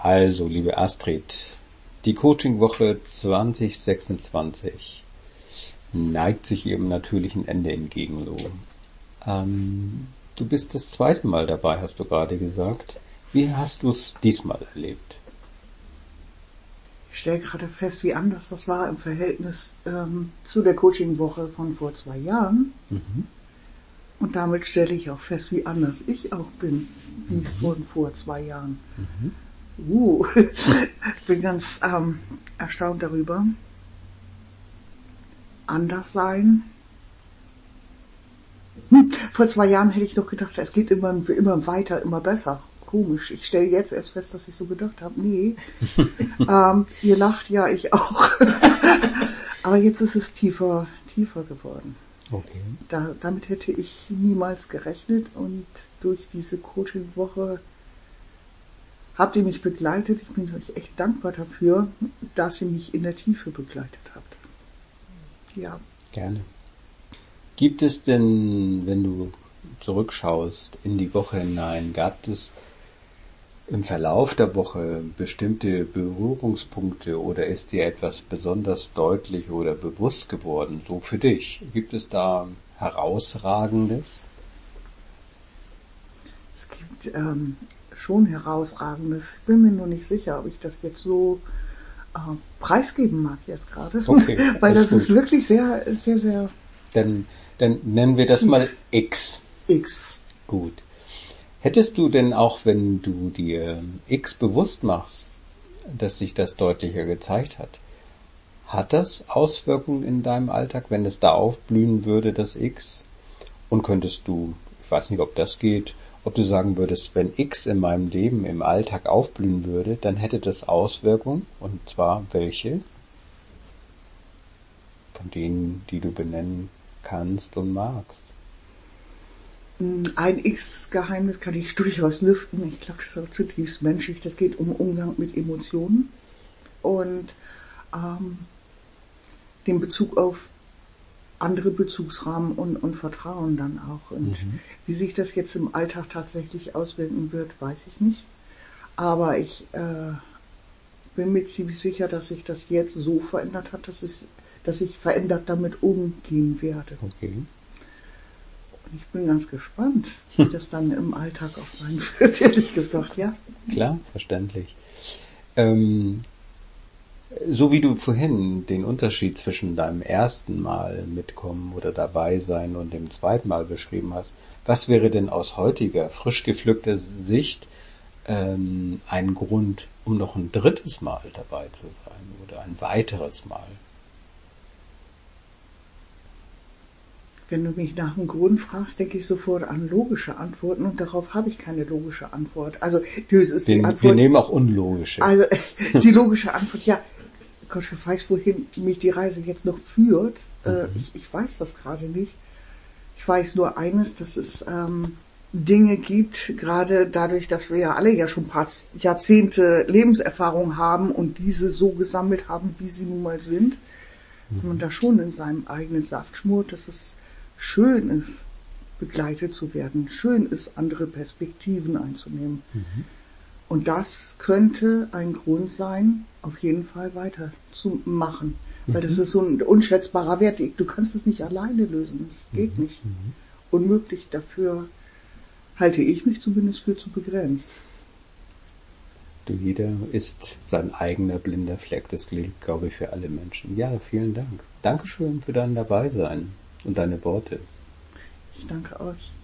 Also, liebe Astrid, die Coachingwoche 2026 neigt sich ihrem natürlichen Ende entgegen, Lo. Du bist das zweite Mal dabei, hast du gerade gesagt. Wie hast du es diesmal erlebt? Ich stelle gerade fest, wie anders das war im Verhältnis zu der Coachingwoche von vor 2 Jahren. Und damit stelle ich auch fest, wie anders ich auch bin, wie von vor 2 Jahren. Ich bin ganz erstaunt darüber. Anders sein. Vor 2 Jahren hätte ich noch gedacht, es geht immer weiter, immer besser. Komisch. Ich stelle jetzt erst fest, dass ich so gedacht habe. Nee, ihr lacht, ja, ich auch. Aber jetzt ist es tiefer geworden. Okay. Damit hätte ich niemals gerechnet und durch diese Coaching-Woche habt ihr mich begleitet. Ich bin euch echt dankbar dafür, dass ihr mich in der Tiefe begleitet habt. Ja. Gerne. Gibt es denn, wenn du zurückschaust in die Woche hinein, gab es im Verlauf der Woche bestimmte Berührungspunkte oder ist dir etwas besonders deutlich oder bewusst geworden, so für dich? Gibt es da Herausragendes? Es gibt schon Herausragendes. Ich bin mir nur nicht sicher, ob ich das jetzt so preisgeben mag jetzt gerade. Okay, weil das ist wirklich sehr, sehr, sehr... Dann nennen wir das mal X. X. Gut. Hättest du denn auch, wenn du dir X bewusst machst, dass sich das deutlicher gezeigt hat das Auswirkungen in deinem Alltag, wenn es da aufblühen würde, das X? Und könntest du, ich weiß nicht, ob das geht, ob du sagen würdest, wenn X in meinem Leben im Alltag aufblühen würde, dann hätte das Auswirkungen, und zwar welche? Von denen, die du benennen kannst und magst. Ein X-Geheimnis kann ich durchaus lüften. Ich glaube, das ist auch zutiefst menschlich. Das geht um Umgang mit Emotionen und den Bezug auf andere Bezugsrahmen und Vertrauen dann auch. Und wie sich das jetzt im Alltag tatsächlich auswirken wird, weiß ich nicht. Aber ich bin mir ziemlich sicher, dass sich das jetzt so verändert hat, dass ich verändert damit umgehen werde. Okay. Und ich bin ganz gespannt, wie das dann im Alltag auch sein wird, ehrlich gesagt, ja. Klar, verständlich. So wie du vorhin den Unterschied zwischen deinem ersten Mal mitkommen oder dabei sein und dem zweiten Mal beschrieben hast, was wäre denn aus heutiger, frisch gepflückter Sicht ein Grund, um noch ein drittes Mal dabei zu sein oder ein weiteres Mal? Wenn du mich nach dem Grund fragst, denke ich sofort an logische Antworten und darauf habe ich keine logische Antwort. Also, das ist die Antwort. Wir nehmen auch unlogische. Also, die logische Antwort, ja, Gott, ich weiß, wohin mich die Reise jetzt noch führt. Ich weiß das gerade nicht. Ich weiß nur eines, dass es Dinge gibt, gerade dadurch, dass wir ja alle ja schon ein paar Jahrzehnte Lebenserfahrung haben und diese so gesammelt haben, wie sie nun mal sind, dass man da schon in seinem eigenen Saft schmort, dass es schön ist, begleitet zu werden, schön ist, andere Perspektiven einzunehmen. Und das könnte ein Grund sein, auf jeden Fall weiterzumachen. Weil das ist so ein unschätzbarer Wert. Du kannst es nicht alleine lösen. Das geht nicht. Unmöglich. Dafür halte ich mich zumindest für zu begrenzt. Jeder ist sein eigener blinder Fleck. Das gilt, glaube ich, für alle Menschen. Ja, vielen Dank. Dankeschön für dein Dabeisein und deine Worte. Ich danke euch.